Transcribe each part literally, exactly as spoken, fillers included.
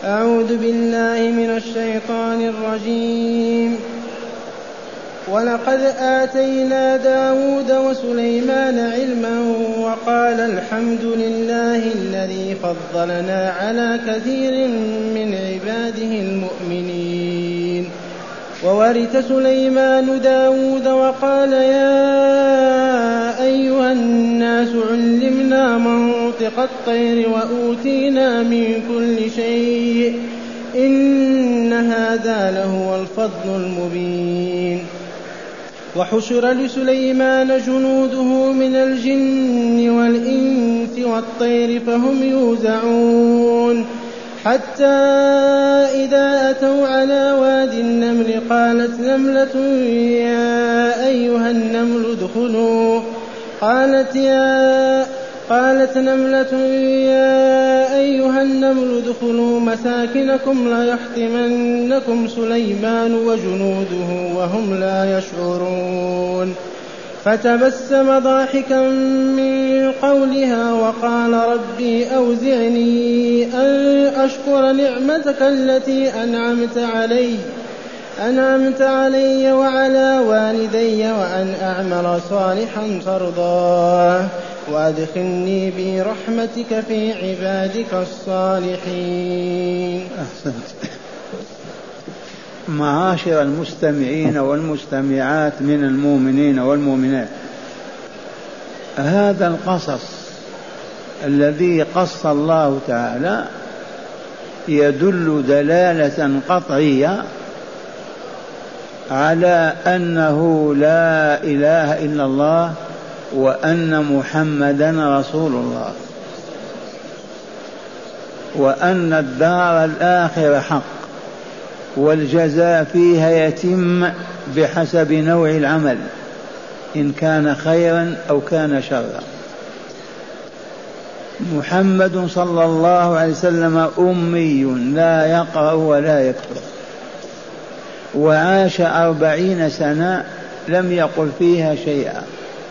أعوذ بالله من الشيطان الرجيم. ولقد آتينا داود وسليمان علما وقال الحمد لله الذي فضلنا على كثير من عباده المؤمنين. وورث سليمان داود وقال يا أيها الناس علمنا منطق الطير وأوتينا من كل شيء إن هذا لهو الفضل المبين. وحشر لسليمان جنوده من الجن والإنس والطير فهم يوزعون حتى إذا أتوا على واد النمل قالت نملة يا أيها النمل ادخلوا قالت يا قالت نملة يا أيها النمل ادخلوا مساكنكم لا يحطمنكم سليمان وجنوده وهم لا يشعرون. فتبسم ضاحكا من قولها وقال ربي أوزعني أن أشكر نعمتك التي أنعمت علي أنعمت علي وعلى والدي وأن أعمل صالحا ترضاه وأدخلني برحمتك في عبادك الصالحين. أحسنت. معاشر المستمعين والمستمعات من المؤمنين والمؤمنات، هذا القصص الذي قص الله تعالى يدل دلالة قطعية على أنه لا إله إلا الله وأن محمدا رسول الله، وأن الدار الآخرة حق والجزاء فيها يتم بحسب نوع العمل إن كان خيرا أو كان شرا. محمد صلى الله عليه وسلم أمي لا يقرأ ولا يكتب، وعاش أربعين سنة لم يقل فيها شيئا،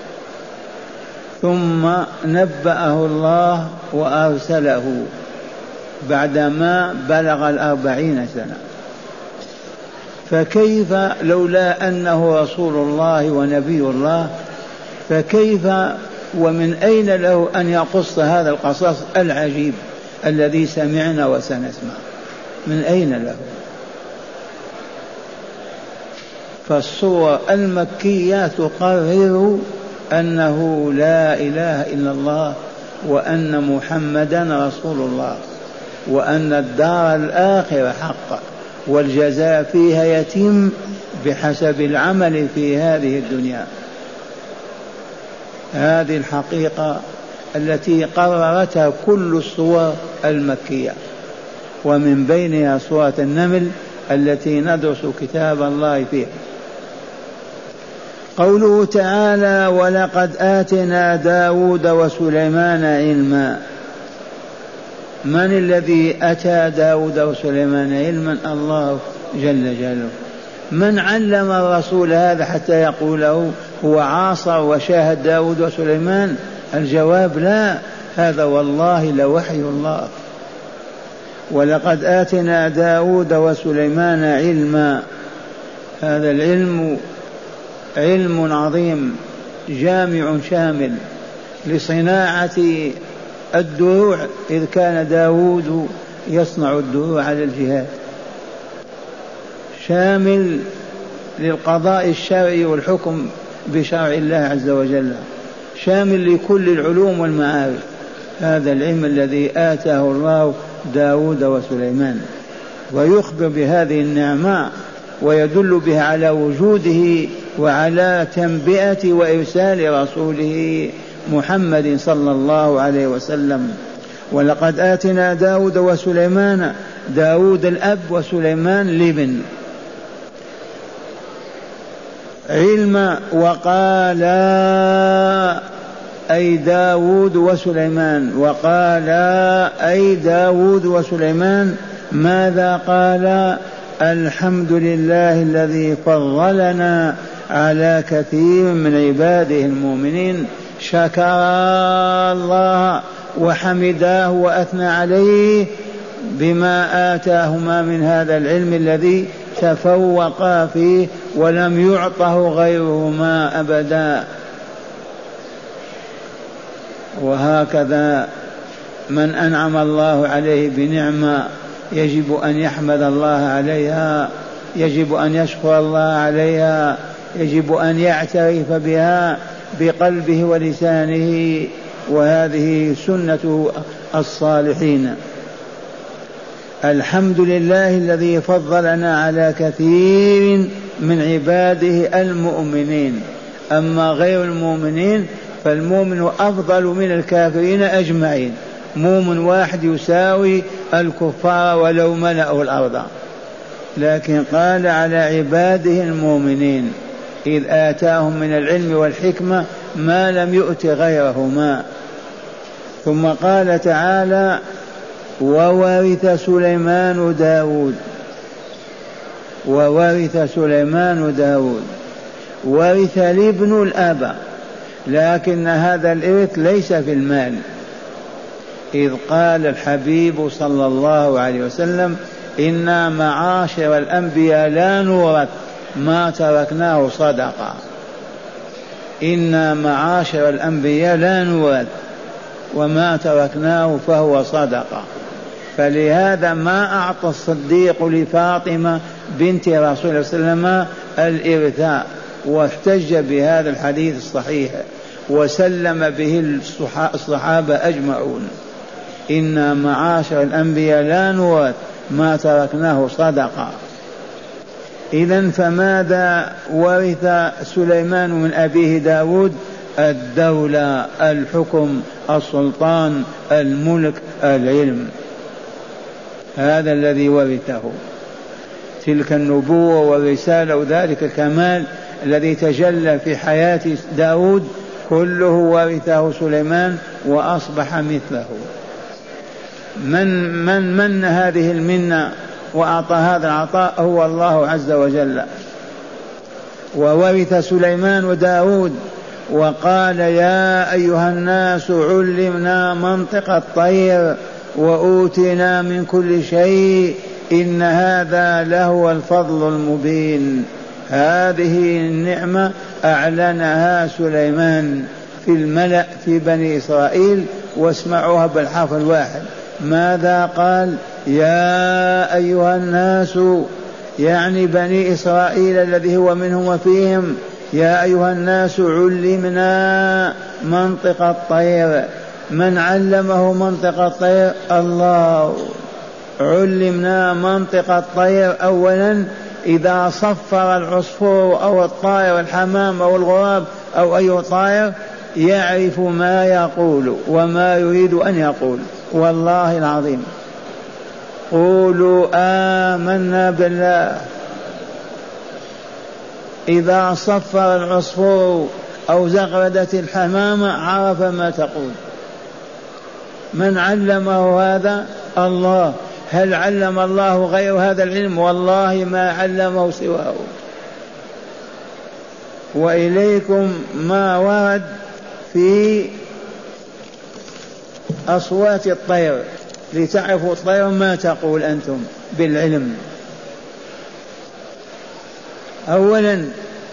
ثم نبأه الله وأرسله بعدما بلغ الأربعين سنة. فكيف لولا أنه رسول الله ونبي الله، فكيف ومن أين له أن يقص هذا القصص العجيب الذي سمعنا وسنسمع؟ من أين له؟ فالصور المكية تقرر أنه لا إله إلا الله وأن محمدا رسول الله، وأن الدار الآخرة حق والجزاء فيها يتم بحسب العمل في هذه الدنيا. هذه الحقيقة التي قررتها كل الصور المكية، ومن بينها سورة النمل التي ندرس كتاب الله فيها. قوله تعالى ولقد آتنا داود وسليمان علما. من الذي أتى داود وسليمان علما؟ الله جل جلاله. من علم الرسول هذا حتى يقوله هو عاصر وشاهد داود وسليمان؟ الجواب لا، هذا والله لوحي الله. ولقد آتنا داود وسليمان علما، هذا العلم علم عظيم جامع شامل لصناعة الدروع، إذ كان داود يصنع الدروع على الجهاد، شامل للقضاء الشرعي والحكم بشرع الله عز وجل، شامل لكل العلوم والمعارف. هذا العلم الذي آتاه الله داود وسليمان، ويخبر بهذه النعمة ويدل بها على وجوده وعلى تنبئة وإرسال رسوله محمد صلى الله عليه وسلم. ولقد آتنا داود وسليمان، داود الأب وسليمان الابن، علما. وقالا أي داود وسليمان، وقالا أي داود وسليمان ماذا قال؟ الحمد لله الذي فضلنا على كثير من عباده المؤمنين. شكر الله وحمداه وأثنى عليه بما آتاهما من هذا العلم الذي تفوقا فيه ولم يعطه غيرهما أبدا. وهكذا من أنعم الله عليه بنعمة يجب أن يحمد الله عليها، يجب أن يشكر الله عليها، يجب أن يعترف بها بقلبه ولسانه، وهذه سنة الصالحين. الحمد لله الذي فضلنا على كثير من عباده المؤمنين، أما غير المؤمنين فالمؤمن أفضل من الكافرين أجمعين، مؤمن واحد يساوي الكفار ولو ملأوا الأرض، لكن قال على عباده المؤمنين إذ آتاهم من العلم والحكمة ما لم يؤت غيرهما. ثم قال تعالى وورث سليمان داود، وورث سليمان داود، ورث الابن الأب، لكن هذا الإرث ليس في المال، إذ قال الحبيب صلى الله عليه وسلم إنا معاشر الأنبياء لا نورث ما تركناه صدقة، إنا معاشر الأنبياء لا نورث وما تركناه فهو صدقة. فلهذا ما أعطى الصديق لفاطمة بنت رسول الله صلى الله عليه وسلم الإرثاء، واحتج بهذا الحديث الصحيح وسلم به الصحابة أجمعون، إنا معاشر الأنبياء لا نورث ما تركناه صدقة. إذن فماذا ورث سليمان من أبيه داود؟ الدولة، الحكم، السلطان، الملك، العلم، هذا الذي ورثه، تلك النبوة والرسالة وذلك الكمال الذي تجلى في حياة داود كله ورثه سليمان وأصبح مثله. من من من هذه المنة وأعطى هذا العطاء هو الله عز وجل. وورث سليمان وداود وقال يا أيها الناس علمنا منطق الطير وأوتنا من كل شيء إن هذا لهو الفضل المبين. هذه النعمة أعلنها سليمان في الملأ في بني إسرائيل، واسمعوها بالحرف الواحد. ماذا قال؟ يا أيها الناس، يعني بني إسرائيل الذي هو منهم وفيهم، يا أيها الناس علمنا منطق الطير. من علمه منطق الطير؟ الله. علمنا منطق الطير أولا إذا صفر العصفور أو الطائر الحمام أو الغراب أو أي طائر يعرف ما يقول وما يريد أن يقول. والله العظيم قولوا آمنا بالله، إذا صفر العصفور أو زغردت الحمامة عرف ما تقول. من علمه هذا؟ الله. هل علم الله غير هذا العلم؟ والله ما علمه سواه. وإليكم ما ورد في أصوات الطير لتعرفوا الطير ما تقول أنتم بالعلم. أولا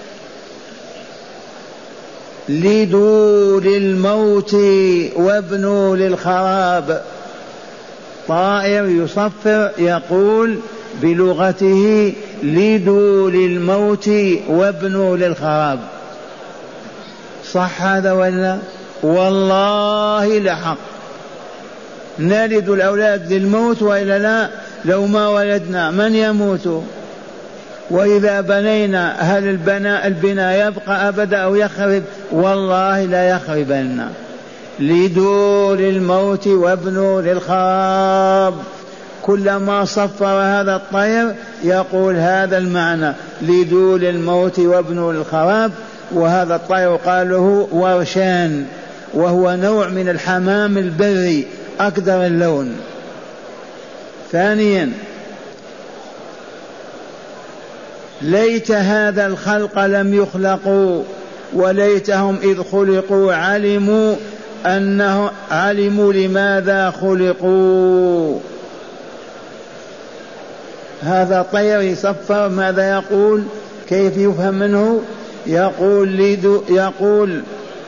لدوا للموت وابنوا للخراب. طائر يصفر يقول بلغته لدوا للموت وابنوا للخراب. صح هذا ولا؟ والله لحق. نلد الأولاد للموت وإلا لا؟ لو ما ولدنا من يموت؟ وإذا بنينا هل البناء البناء يبقى أبدا أو يخرب؟ والله لا يخربن. لدوا للموت وابنوا للخراب. كلما صفر هذا الطير يقول هذا المعنى، لدوا للموت وابنوا للخراب. وهذا الطير قال له ورشان، وهو نوع من الحمام البري أكثر اللون. ثانيا ليت هذا الخلق لم يخلقوا، وليتهم إذ خلقوا علموا أنه علموا لماذا خلقوا. هذا طير يصفر، ماذا يقول؟ كيف يفهم منه؟ يقول ليدو يقول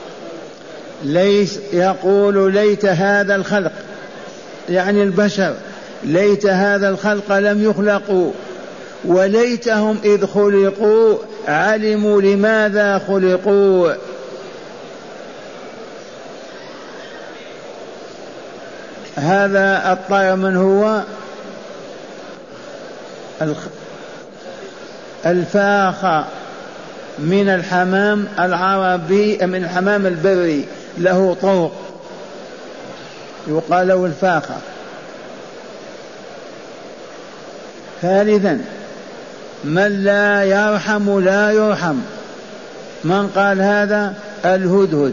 ليس يقول ليت هذا الخلق، يعني البشر، ليت هذا الخلق لم يخلقوا، وليتهم إذ خلقوا علموا لماذا خلقوا. هذا الطير من هو؟ الفاخة من الحمام العربي، من الحمام البري، له طوق يقال له الفاخة. ثالثا من لا يرحم لا يرحم. من قال هذا؟ الهدهد.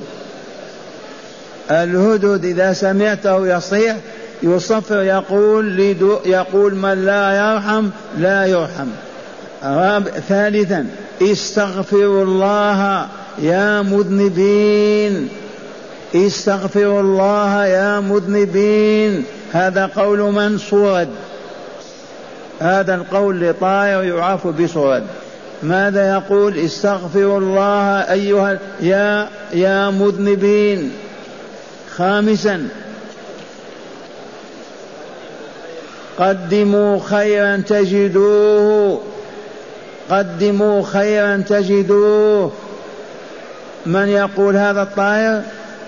الهدهد إذا سمعته يصيح يصفر يقول يقول من لا يرحم لا يرحم. ثالثا استغفروا الله يا مذنبين، استغفروا الله يا مذنبين. هذا قول من؟ صورد. هذا القول لطائر يعرف بصورد. ماذا يقول؟ استغفروا الله أيها يا يا مذنبين. خامسا قدموا خيرا تجدوه، قدموا خيرا تجدوه. من يقول هذا الطائر؟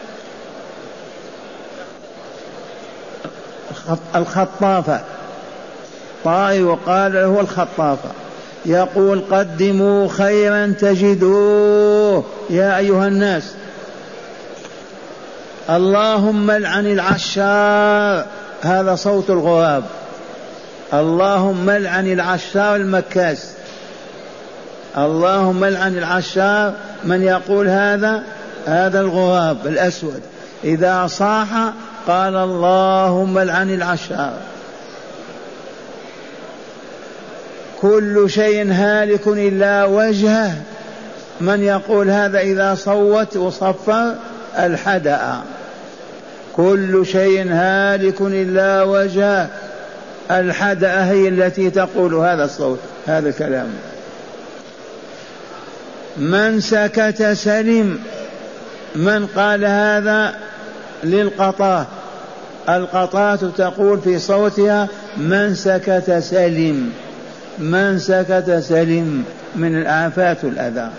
الخطافة. طائر وقال له الخطافة، يقول قدموا خيرا تجدوه. يا أيها الناس اللهم لعن العشار، هذا صوت الغراب. اللهم لعن العشار المكاس، اللهم لعن العشار. من يقول هذا؟ هذا الغراب الأسود، إذا صاح قال اللهم لعن العشار. كل شيء هالك إلا وجهه. من يقول هذا إذا صوت وصفر؟ الحدأ. كل شيء هالك إلا وجهه. الحدأ هي التي تقول هذا الصوت، هذا الكلام. من سكت سلم. من قال هذا؟ للقطاة. القطاة تقول في صوتها من سكت سلم، من سكت سلم من الآفات والأذى.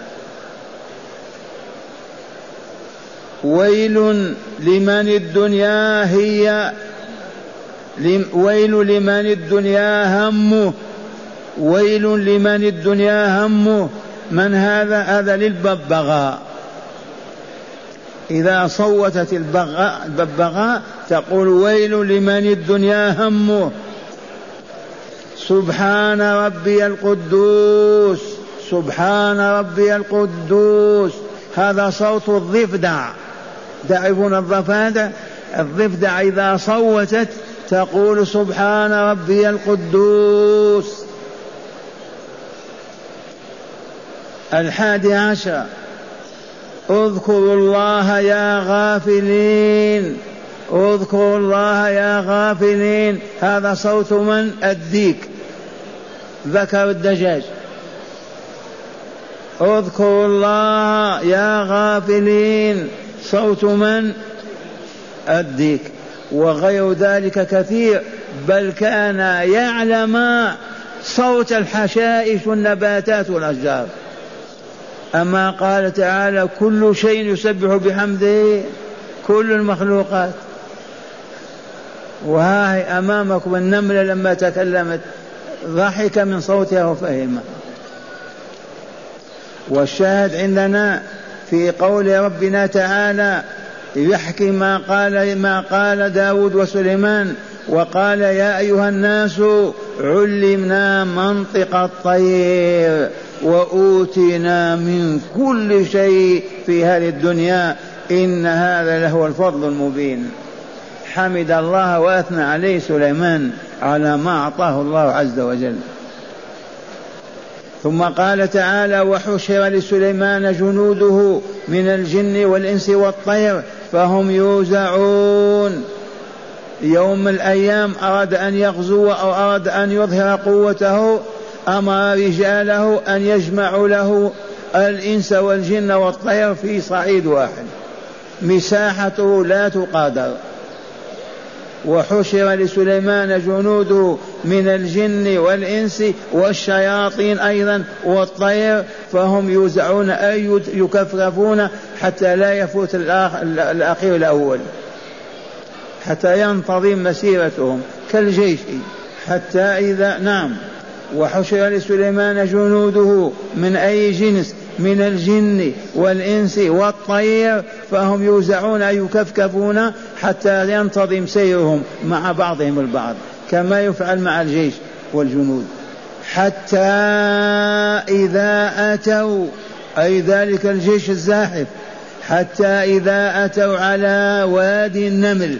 ويل لمن الدنيا هي ويل لمن الدنيا همه، ويل لمن الدنيا همه. من هذا؟ هذا للببغاء. إذا صوتت الببغاء تقول ويل لمن الدنيا همه. سبحان ربي القدوس، سبحان ربي القدوس. هذا صوت الضفدع. تعرفون الضفادع؟ الضفدع إذا صوتت تقول سبحان ربي القدوس. الحادي عشر اذكروا الله يا غافلين، اذكروا الله يا غافلين. هذا صوت من؟ الديك، ذكر الدجاج. اذكروا الله يا غافلين، صوت من؟ الديك. وغير ذلك كثير، بل كان يعلم صوت الحشائش والنباتات والأشجار. أما قال تعالى كل شيء يسبح بحمده، كل المخلوقات. وهاي أمامكم النملة لما تكلمت ضحك من صوتها وفهمها. والشاهد عندنا في قول ربنا تعالى يحكي ما قال ما قال داود وسليمان، وقال يا أيها الناس علمنا منطق الطير وأوتينا من كل شيء في هذه الدنيا إن هذا لهو الفضل المبين. حمد الله وأثنى عليه سليمان على ما أعطاه الله عز وجل. ثم قال تعالى وحشر لسليمان جنوده من الجن والإنس والطير فهم يوزعون. يوم من الأيام أراد أن يغزو أو أراد أن يظهر قوته أمر رجاله أن يجمعوا له الإنس والجن والطير في صعيد واحد مساحته لا تقادر. وحشر لسليمان جنوده من الجن والإنس والشياطين أيضا والطير فهم يوزعون أي يكفرفون حتى لا يفوت الأخير الأول حتى ينتظم مسيرتهم كالجيش. حتى إذا نعم وحشر لسليمان جنوده من أي جنس من الجن والإنس والطير فهم يوزعون أي يكفكفون حتى ينتظم سيرهم مع بعضهم البعض كما يفعل مع الجيش والجنود. حتى إذا أتوا أي ذلك الجيش الزاحف حتى إذا أتوا على وادي النمل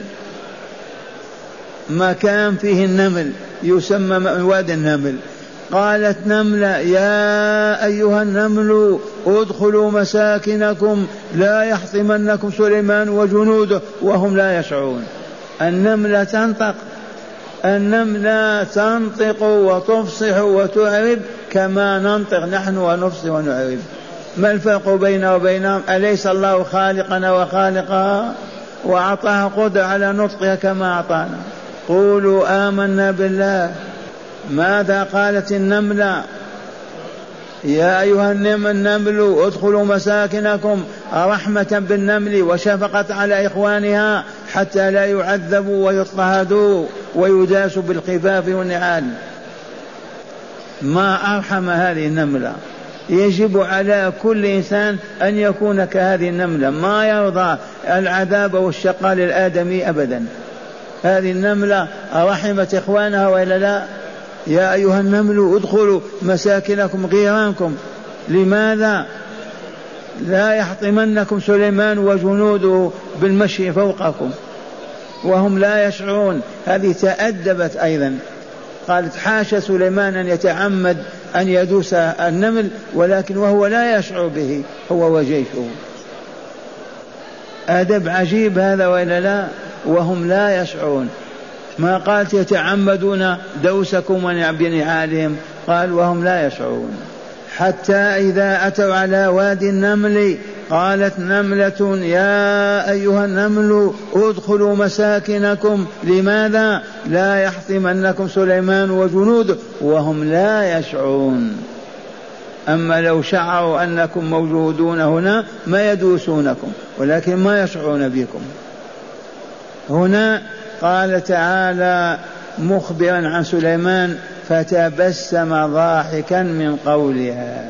مكان فيه النمل يسمى وادي النمل. قالت نملة يا أيها النمل ادخلوا مساكنكم لا يحطمنكم سليمان وجنوده وهم لا يشعرون. النملة تنطق النملة تنطق وتفصح وتعرب كما ننطق نحن ونفصح ونعرب. ما الفرق بيننا وبينهم؟ أليس الله خالقنا وخالقها وأعطاها قدرة على نطقها كما أعطانا؟ قولوا آمنا بالله. ماذا قالت النملة؟ يا أيها النمل ادخلوا مساكنكم رحمة بالنمل وشفقة على إخوانها حتى لا يعذبوا ويضطهدوا ويداسوا بالخفاف والنعال. ما أرحم هذه النملة. يجب على كل إنسان أن يكون كهذه النملة ما يرضى العذاب والشقاء للآدمي أبدا. هذه النملة رحمت إخوانها وإلا لا؟ يا أيها النمل ادخلوا مساكنكم غيرانكم. لماذا؟ لا يحطمنكم سليمان وجنوده بالمشي فوقكم وهم لا يشعرون. هذه تأدبت أيضا. قالت حاشا سليمان أن يتعمد أن يدوس النمل ولكن وهو لا يشعر به هو وجيشه. أدب عجيب هذا وإلا لا؟ وهم لا يشعرون. ما قالت يتعمدون دوسكم بنعالهم قال وهم لا يشعرون. حتى إذا أتوا على وادي النمل قالت نملة يا أيها النمل ادخلوا مساكنكم. لماذا؟ لا يحطمنكم سليمان وجنوده وهم لا يشعرون. أما لو شعروا أنكم موجودون هنا ما يدوسونكم ولكن ما يشعرون بكم. هنا قال تعالى مخبرا عن سليمان فتبسم ضاحكا من قولها.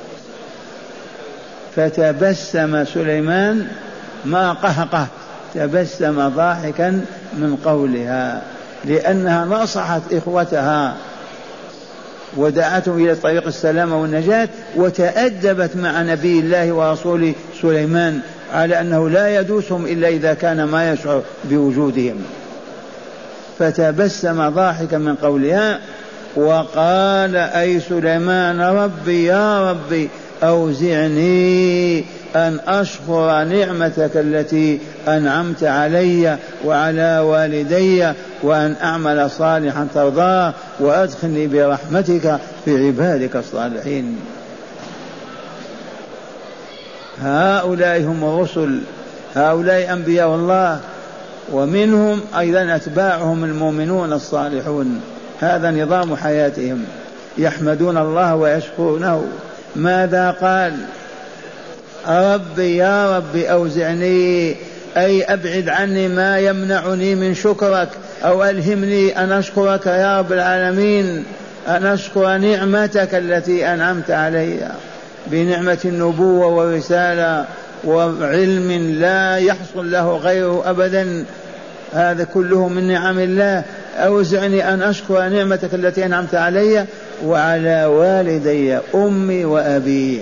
فتبسم سليمان ما قهقه تبسم ضاحكا من قولها لأنها نصحت إخوتها ودعتهم إلى طريق السلامة والنجاة وتأدبت مع نبي الله ورسوله سليمان على أنه لا يدوسهم إلا إذا كان ما يشعر بوجودهم. فتبسم ضاحكا من قولها وقال أي سليمان ربي يا ربي أوزعني أن أشكر نعمتك التي أنعمت علي وعلى والدي وأن أعمل صالحا ترضاه وأدخلني برحمتك في عبادك الصالحين. هؤلاء هم الرسل هؤلاء أنبياء الله ومنهم أيضا أتباعهم المؤمنون الصالحون. هذا نظام حياتهم يحمدون الله ويشكرونه. ماذا قال؟ ربي يا ربي أوزعني أي أبعد عني ما يمنعني من شكرك أو ألهمني أن أشكرك يا رب العالمين أن أشكر نعمتك التي أنعمت علي بنعمة النبوة والرسالة وعلم لا يحصل له غيره أبدا. هذا كله من نعم الله. أوزعني أن أشكر نعمتك التي أنعمت علي وعلى والدي أمي وأبي.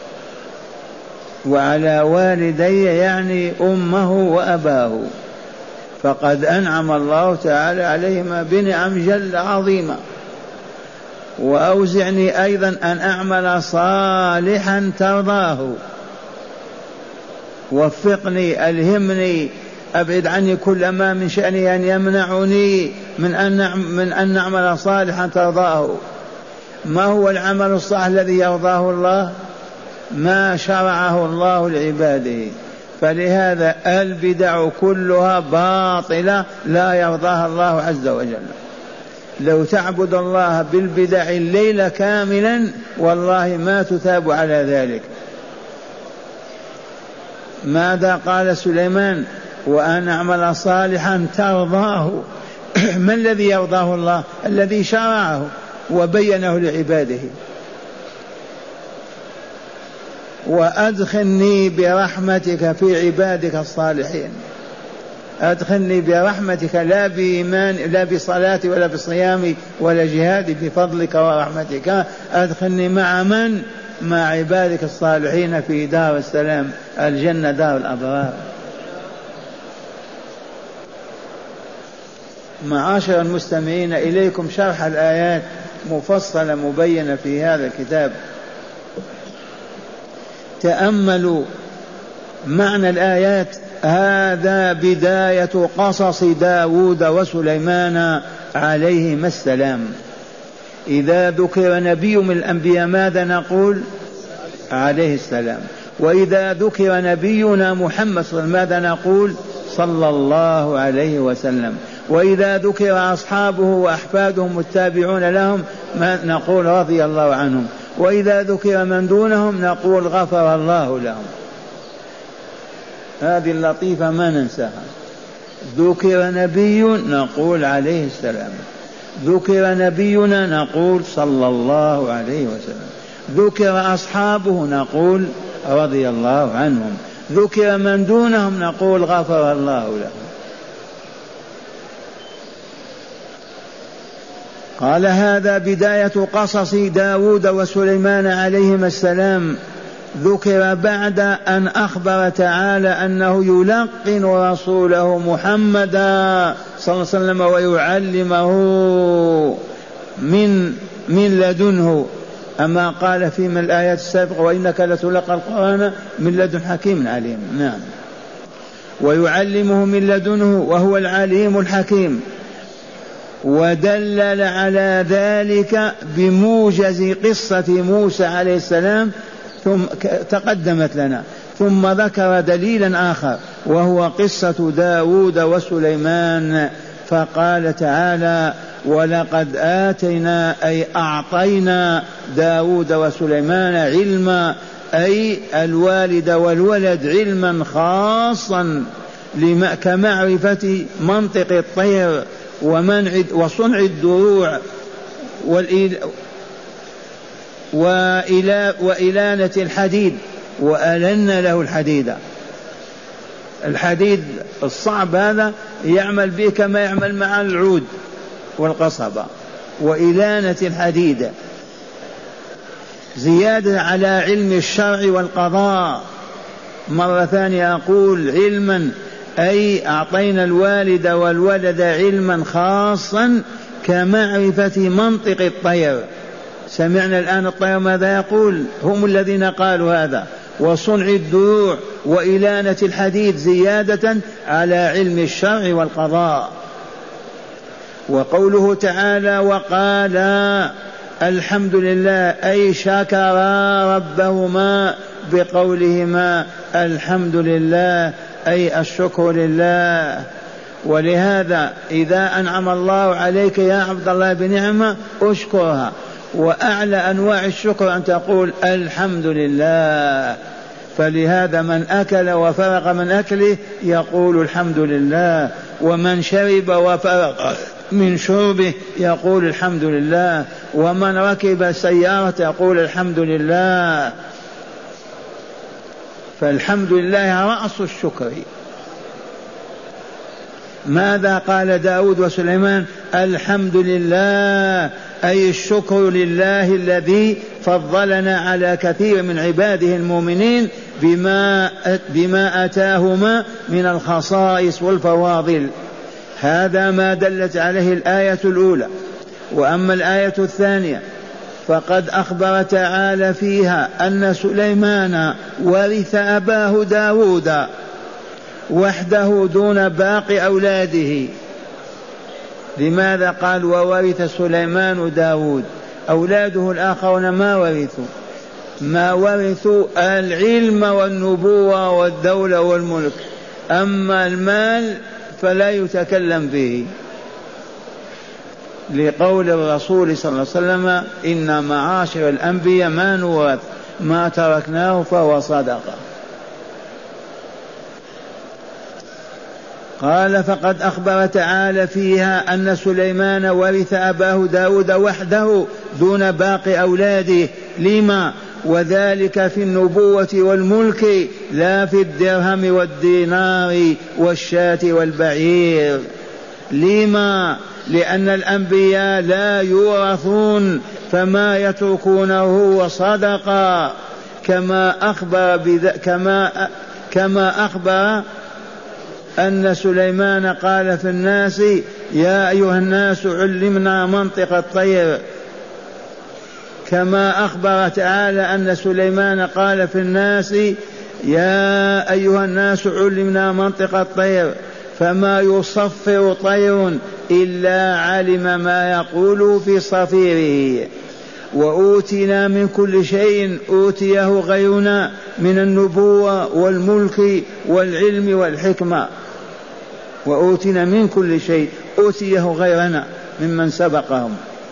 وعلى والدي يعني أمه وأباه فقد أنعم الله تعالى عليهما بنعم جل عظيمة. وأوزعني أيضا أن أعمل صالحا ترضاه. وفقني ألهمني أبعد عني كل ما من شأني أن يمنعني من أن من أن نعمل صالحا ترضاه. ما هو العمل الصالح الذي يرضاه الله؟ ما شرعه الله لعباده. فلهذا البدع كلها باطلة لا يرضاها الله عز وجل. لو تعبد الله بالبدع الليل كاملا والله ما تثاب على ذلك. ماذا قال سليمان؟ وأن أعمل صالحا ترضاه. ما الذي يرضاه الله؟ الذي شرعه وبينه لعباده. وأدخلني برحمتك في عبادك الصالحين. أدخلني برحمتك لا بإيمان لا بصلاة ولا بصيام ولا جهاد، بفضلك ورحمتك. أدخلني مع من؟ مع عبادك الصالحين في دار السلام، الجنة دار الأبرار. معاشر المستمعين، إليكم شرح الآيات مفصلة مبينة في هذا الكتاب. تأملوا معنى الآيات. هذا بداية قصص داود وسليمان عليهما السلام. إذا ذكر نبي من الأنبياء ماذا نقول؟ عليه السلام. وإذا ذكر نبينا محمد ماذا نقول؟ صلى الله عليه وسلم. وإذا ذكر أصحابه وأحفادهم التابعون لهم ما نقول؟ رضي الله عنهم. وإذا ذكر من دونهم نقول غفر الله لهم. هذه اللطيفة ما ننساها. ذكر نبي نقول عليه السلام، ذكر نبينا نقول صلى الله عليه وسلم، ذكر أصحابه نقول رضي الله عنهم، ذكر من دونهم نقول غفر الله لهم. قال هذا بداية قصص داود وسليمان عليهما السلام. ذكر بعد أن أخبر تعالى أنه يلقن رسوله محمدا صلى الله عليه وسلم ويعلمه من من لدنه، أما قال في من الآيات السابقة وإنك لتلقى القرآن من لدن حكيم عليم. نعم، ويعلمه من لدنه وهو العليم الحكيم. ودلل على ذلك بموجز قصة موسى عليه السلام ثم تقدمت لنا، ثم ذكر دليلا آخر وهو قصة داود وسليمان. فقال تعالى ولقد آتينا أي أعطينا داود وسليمان علما، أي الوالد والولد علما خاصا كمعرفة منطق الطير ومنع وصنع الدروع وإلانة الحديد، وألنا له الحديد. الحديد الصعب هذا يعمل به كما يعمل مع العود والقصبة. وإلانة الحديد زيادة على علم الشرع والقضاء. مرة ثانية أقول علما أي أعطينا الوالد والولد علما خاصا كمعرفة منطق الطير. سمعنا الآن الطير ماذا يقول؟ هم الذين قالوا هذا. وصنع الدروع وإلانة الحديد زيادة على علم الشرع والقضاء. وقوله تعالى وقال الحمد لله أي شكرا ربهما بقولهما الحمد لله أي الشكر لله. ولهذا إذا أنعم الله عليك يا عبد الله بنعمة أشكرها، وأعلى أنواع الشكر أن تقول الحمد لله. فلهذا من أكل وفرغ من أكله يقول الحمد لله، ومن شرب وفرغ من شربه يقول الحمد لله، ومن ركب سيارة يقول الحمد لله. فالحمد لله رأس الشكر. ماذا قال داود وسليمان؟ الحمد لله أي الشكر لله الذي فضلنا على كثير من عباده المؤمنين بما, بما أتاهما من الخصائص والفواضل. هذا ما دلت عليه الآية الأولى. وأما الآية الثانية فقد أخبر تعالى فيها أن سليمان ورث أباه داود، وحده دون باقي أولاده. لماذا قال وورث سليمان داود؟ أولاده الآخرون ما ورثوا، ما ورثوا العلم والنبوة والدولة والملك، أما المال فلا يتكلم به، لقول الرسول صلى الله عليه وسلم إن معاشر الأنبياء ما نورث ما تركناه فهو صدقة. قال فقد أخبر تعالى فيها أن سليمان ورث أباه داود وحده دون باقي أولاده. لما؟ وذلك في النبوة والملك لا في الدرهم والدينار والشاة والبعير. لما؟ لأن الأنبياء لا يورثون، فما يتركونه هو صدقة، كما أخبر بذ... كما كما أخبر أن سليمان قال في الناس يا أيها الناس علمنا منطق الطير، كما أخبر تعالى أن سليمان قال في الناس يا أيها الناس علمنا منطق الطير فما يصفر طير إلا علم ما يقول في صفيره. وأوتينا من كل شيء أوتيه غيرنا من النبوة والملك والعلم والحكمة، وأوتينا من كل شيء أوتيه غيرنا ممن سبقهم.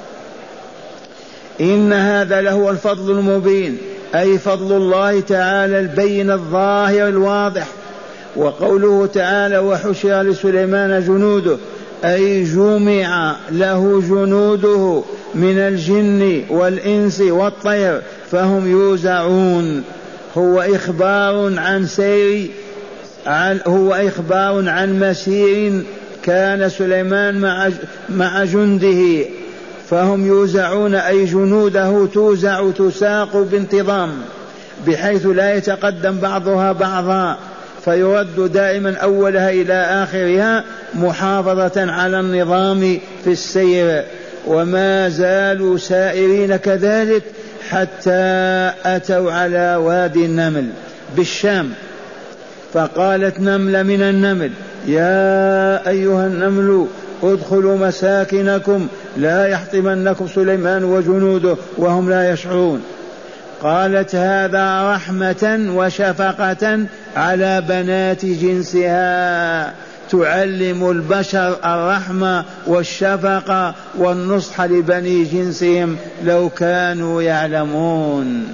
إن هذا لهو الفضل المبين، أي فضل الله تعالى البين الظاهر الواضح. وقوله تعالى وحشر لسليمان جنوده، أي جمع له جنوده من الجن والإنس والطير فهم يوزعون. هو إخبار عن سير عن هو إخبار عن مسير كان سليمان مع مع جنده فهم يوزعون، أي جنوده توزع تساق بانتظام بحيث لا يتقدم بعضها بعضا، فيرد دائما أولها إلى آخرها محافظة على النظام في السير. وما زالوا سائرين كذلك حتى أتوا على وادي النمل بالشام، فقالت نملة من النمل يا أيها النمل ادخلوا مساكنكم لا يحطمنكم سليمان وجنوده وهم لا يشعرون. قالت هذا رحمة وشفقة على بنات جنسها، تعلم البشر الرحمة والشفقة والنصح لبني جنسهم لو كانوا يعلمون.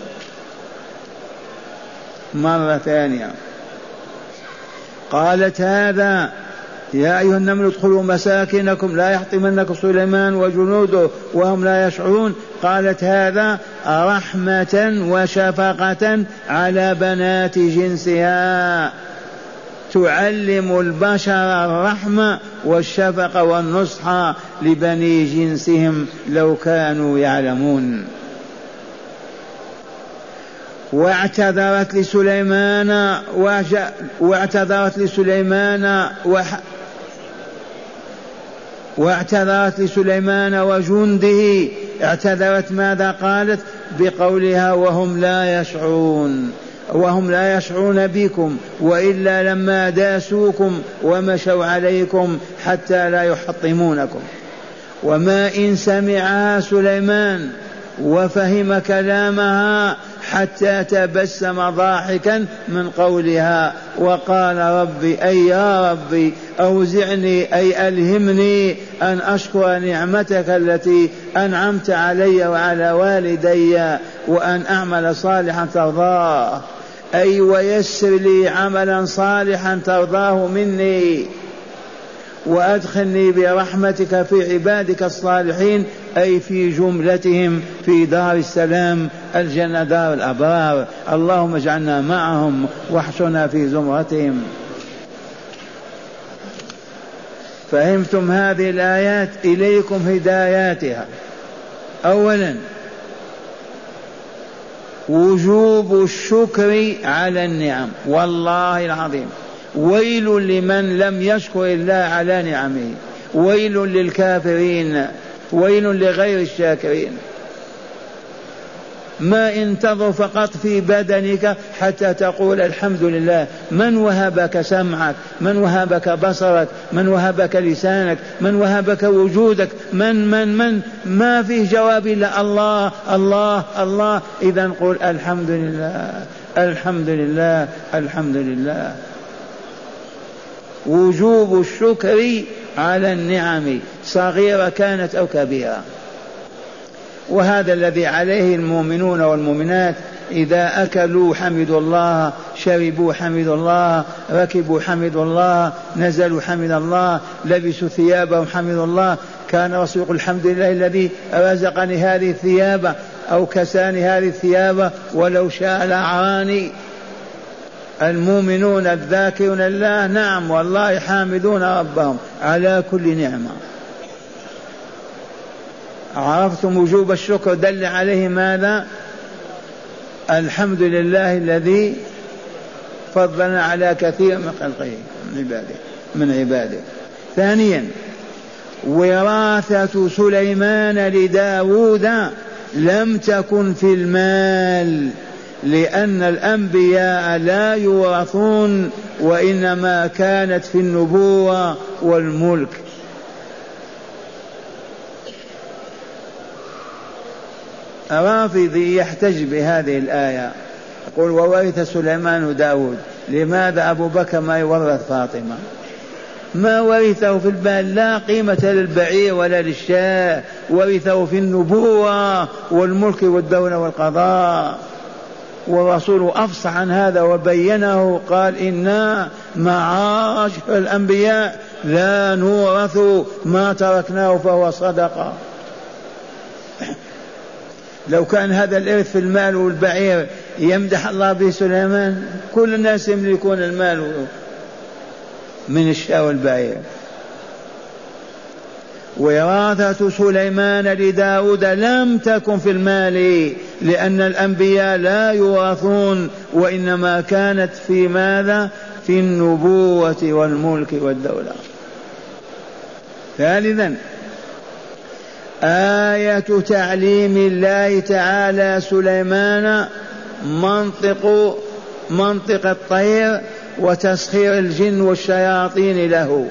مرة ثانية قالت هذا يا أيها النمل ادخلوا مساكنكم لا يحطمنكم سليمان وجنوده وهم لا يشعرون. قالت هذا رحمة وشفقة على بنات جنسها، تعلم البشر الرحمة والشفقة والنصح لبني جنسهم لو كانوا يعلمون. واعتذرت لسليمان واعتذرت لسليمان وح واعتذرت لسليمان وجنده. اعتذرت ماذا؟ قالت بقولها وهم لا يشعرون، وهم لا يشعرون بكم، وإلا لما داسوكم ومشوا عليكم حتى لا يحطمونكم. وما إن سمعها سليمان وفهم كلامها حتى تبسم ضاحكا من قولها وقال ربي أي يا ربي أوزعني أي ألهمني أن أشكر نعمتك التي أنعمت علي وعلى والدي وأن أعمل صالحا ترضاه، أي ويسر لي عملا صالحا ترضاه مني وأدخلني برحمتك في عبادك الصالحين، أي في جملتهم في دار السلام الجنة دار الأبرار. اللهم اجعلنا معهم واحشرنا في زمرتهم. فهمتم هذه الآيات؟ إليكم هداياتها. أولا وجوب الشكر على النعم، والله العظيم ويل لمن لم يشكر الله على نعمه، ويل للكافرين، ويل لغير الشاكرين. ما انتظر فقط في بدنك حتى تقول الحمد لله. من وهبك سمعك؟ من وهبك بصرك؟ من وهبك لسانك؟ من وهبك وجودك؟ من من من ما فيه جواب إلا الله الله الله. إذا قل الحمد لله الحمد لله الحمد لله. وجوب الشكر على النعم صغيرة كانت أو كبيرة، وهذا الذي عليه المؤمنون والمؤمنات. إذا أكلوا حمدوا الله، شربوا حمدوا الله، ركبوا حمدوا الله، نزلوا حمد الله، لبسوا ثيابهم حمدوا الله. كان رسول يقول الحمد لله الذي رزقني هذه الثياب أو كساني هذه الثياب ولو شاء لأعراني. المؤمنون الذاكرون الله نعم والله حامدون ربهم على كل نعمة. عرفتم وجوب الشكر دل عليه ماذا؟ الحمد لله الذي فضلنا على كثير من خلقه من عباده من عباده. ثانيا وراثة سليمان لداود لم تكن في المال، لأن الأنبياء لا يورثون وإنما كانت في النبوة والملك. الرافضي يحتج بهذه الآية يقول وورث سليمان داود. لماذا أبو بكر ما يورث فاطمة؟ ما ورثه في المال، لا قيمة للبعير ولا للشاة، ورثه في النبوة والملك والدولة والقضاء. والرسول أفصح عن هذا وبينه، قال إنا معاشر الأنبياء لا نورث ما تركناه فهو صدقة. لو كان هذا الإرث في المال والبعير يمدح الله به سليمان، كل الناس يملكون المال من الشاة والبعير. وراثة سليمان لداود لم تكن في المال، لأن الأنبياء لا يورثون وإنما كانت في ماذا؟ في النبوة والملك والدولة. ثالثا آية تعليم الله تعالى سليمان منطق منطق الطير وتسخير الجن والشياطين له.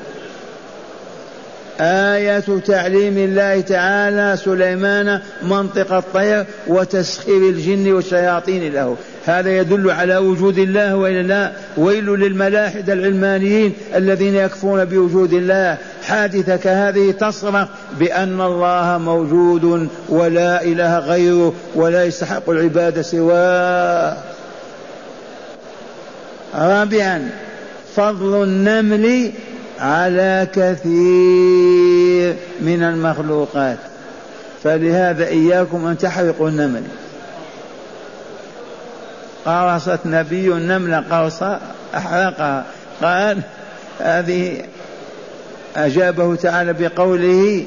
آية تعليم الله تعالى سليمان منطق الطير وتسخير الجن والشياطين له. هذا يدل على وجود الله وإلا لا؟ ويل للملاحدة العلمانيين الذين يكفرون بوجود الله. حادثة كهذه تصرخ بأن الله موجود ولا إله غيره ولا يستحق العبادة سواه. رابعا فضل النمل على كثير من المخلوقات، فلهذا إياكم أن تحرقوا النمل. قرصت نبي النمل قرصة أحرقها، قال هذه أجابه تعالى بقوله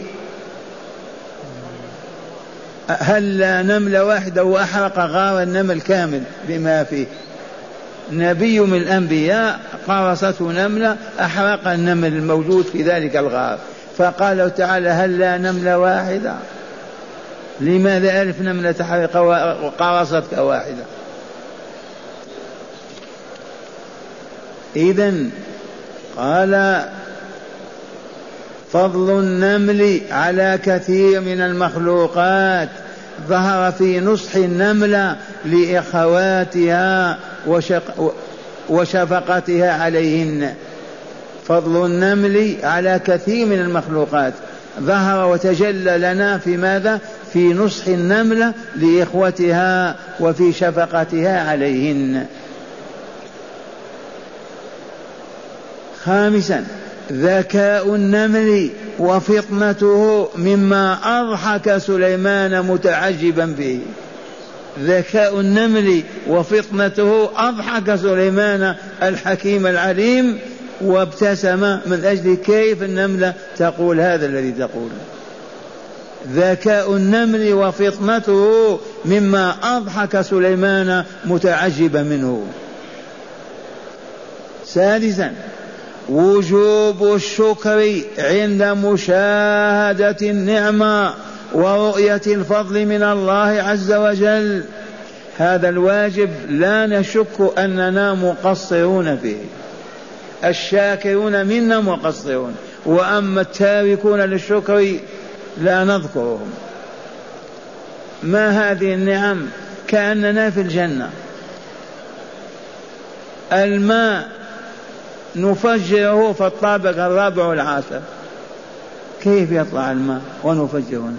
هل لا نملة واحدة وأحرق غار النمل كامل بما فيه. نبي من الأنبياء قرصته نملة أحرق النمل الموجود في ذلك الغار، فقال له تعالى هل لا نملة واحدة؟ لماذا ألف نملة تحرق وقرصتك واحدة؟ إذن قال فضل النمل على كثير من المخلوقات ظهر في نصح النملة لإخواتها وشفقتها عليهن. فضل النمل على كثير من المخلوقات ظهر وتجلى لنا في ماذا؟ في نصح النملة لإخوتها وفي شفقتها عليهن. خامسا ذكاء النمل وفطنته مما أضحك سليمان متعجبا به. ذكاء النمل وفطنته أضحك سليمان الحكيم العليم وابتسم من أجل كيف النملة تقول هذا الذي تقول. ذكاء النمل وفطنته مما أضحك سليمان متعجبا منه. سادسا وجوب الشكر عند مشاهدة النعمة ورؤية الفضل من الله عز وجل. هذا الواجب لا نشك أننا مقصرون فيه، الشاكرون منا مقصرون، وأما التاركون للشكر لا نذكرهم. ما هذه النعم؟ كأننا في الجنة. الماء نفجره في الطابق الرابع والعاشر، كيف يطلع الماء ونفجره؟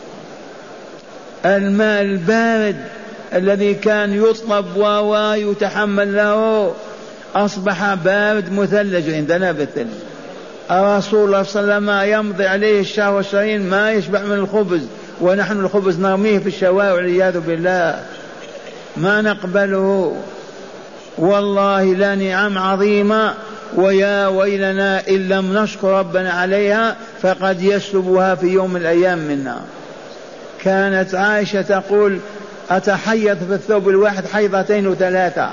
الماء البارد الذي كان يطلب ويتحمل له أصبح بارد مثلج عندنا بالثلج. الرسول الله صلى الله عليه وسلم يمضي عليه الشهر والشهرين ما يشبع من الخبز، ونحن الخبز نرميه في الشوارع والعياذ بالله ما نقبله. والله لا نعم عظيمة، ويا ويلنا إن لم نشكر ربنا عليها فقد يسلبها في يوم من الأيام منا. كانت عائشة تقول أتحيض في الثوب الواحد حيضتين وثلاثة،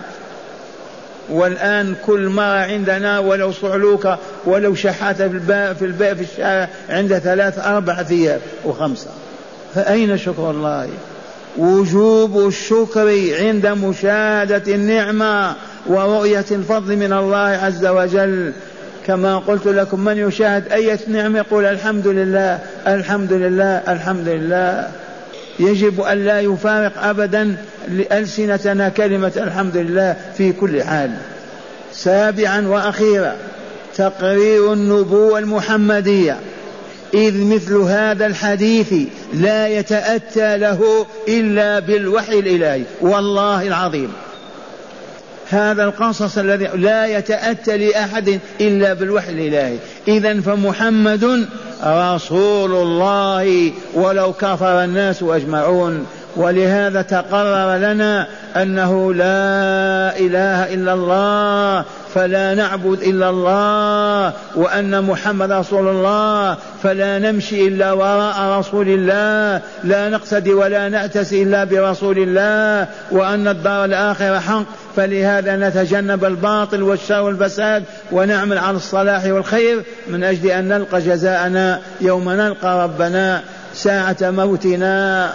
والآن كل مرة عندنا ولو صعلوك ولو شحات في الباء في الباء في الشارع عند ثلاث أربع ثياب وخمسة. فأين شكر الله؟ وجوب الشكر عند مشاهدة النعمة ورؤية الفضل من الله عز وجل. كما قلت لكم من يشاهد أي نعمة يقول الحمد لله الحمد لله الحمد لله. يجب أن لا يفارق أبدا لألسنتنا كلمة الحمد لله في كل حال. سابعا وأخيرا تقرير النبوة المحمدية، إذ مثل هذا الحديث لا يتأتى له إلا بالوحي الإلهي. والله العظيم هذا القصص الذي لا يتأتى لأحد إلا بالوحي الإلهي. إذن فمحمد رسول الله ولو كفر الناس أجمعون. ولهذا تقرر لنا أنه لا إله إلا الله فلا نعبد إلا الله، وأن محمد رسول الله فلا نمشي إلا وراء رسول الله، لا نقتدي ولا نأتسي إلا برسول الله، وأن الدار الآخرة حق، فلهذا نتجنب الباطل والشر والفساد ونعمل على الصلاح والخير من أجل أن نلقى جزاءنا يوم نلقى ربنا ساعة موتنا.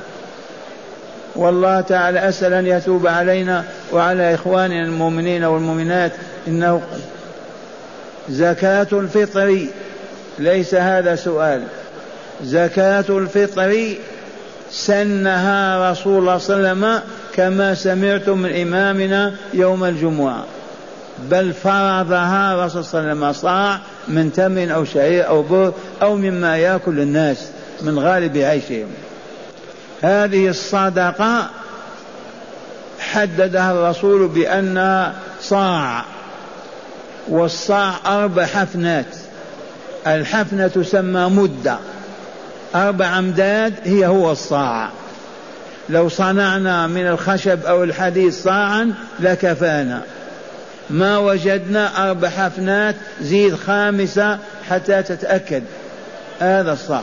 والله تعالى أسأل أن يتوب علينا وعلى إخواننا المؤمنين والمؤمنات. إنه زكاة الفطر ليس هذا سؤال، زكاة الفطر سنها رسول الله صلى الله عليه وسلم كما سمعتم من إمامنا يوم الجمعة، بل فرضها رسول صلى الله عليه وسلم صاع من تمر أو شعير أو بر أو مما يأكل الناس من غالب عيشهم. هذه الصدقة حددها الرسول بأنها صاع، والصاع أربع حفنات، الحفنة تسمى مدة، أربع أمداد هي هو الصاع. لو صنعنا من الخشب أو الحديد صاعا لكفانا، ما وجدنا أربع حفنات زيد خامسة حتى تتأكد، هذا الصاع.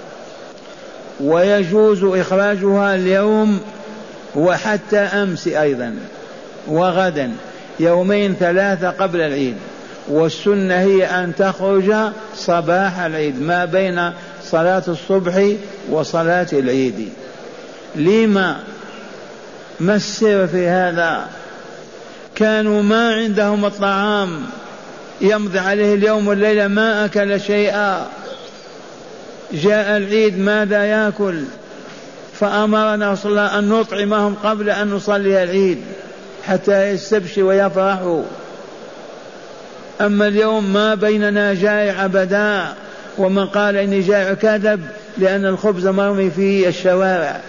ويجوز إخراجها اليوم وحتى أمس أيضا وغدا، يومين ثلاثة قبل العيد. والسنة هي أن تخرج صباح العيد ما بين صلاة الصبح وصلاة العيد. لما؟ ما السر في هذا؟ كانوا ما عندهم الطعام، يمضي عليه اليوم والليلة ما أكل شيئا، جاء العيد ماذا يأكل؟ فأمرنا صلى الله عليه وسلم أن نطعمهم قبل أن نصلي العيد حتى يستبشروا ويفرحوا. أما اليوم ما بيننا جائع أبدا، ومن قال إني جائع كذب، لأن الخبز مرمي في الشوارع.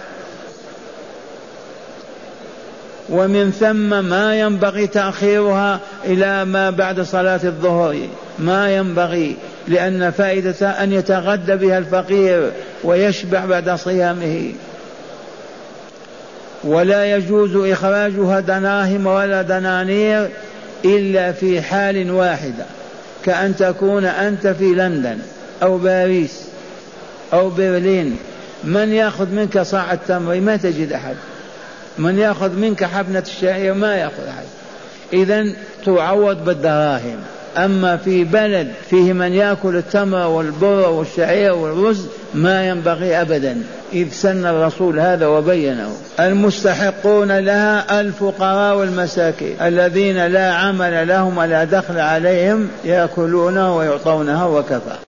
ومن ثم ما ينبغي تأخيرها إلى ما بعد صلاة الظهر، ما ينبغي، لأن فائدة أن يتغدى بها الفقير ويشبع بعد صيامه. ولا يجوز إخراجها دناهم ولا دنانير إلا في حال واحدة، كأن تكون أنت في لندن أو باريس أو برلين، من يأخذ منك صاع التمر؟ ما تجد أحد. من يأخذ منك حبنة الشعير؟ ما يأخذ أحد. إذن تعوض بالدراهم. أما في بلد فيه من يأكل التمر والبر والشعير والرز ما ينبغي أبدا، إذ سن الرسول هذا وبينه. المستحقون لها الفقراء والمساكين الذين لا عمل لهم ولا دخل عليهم، يأكلونه ويعطونها وكفى.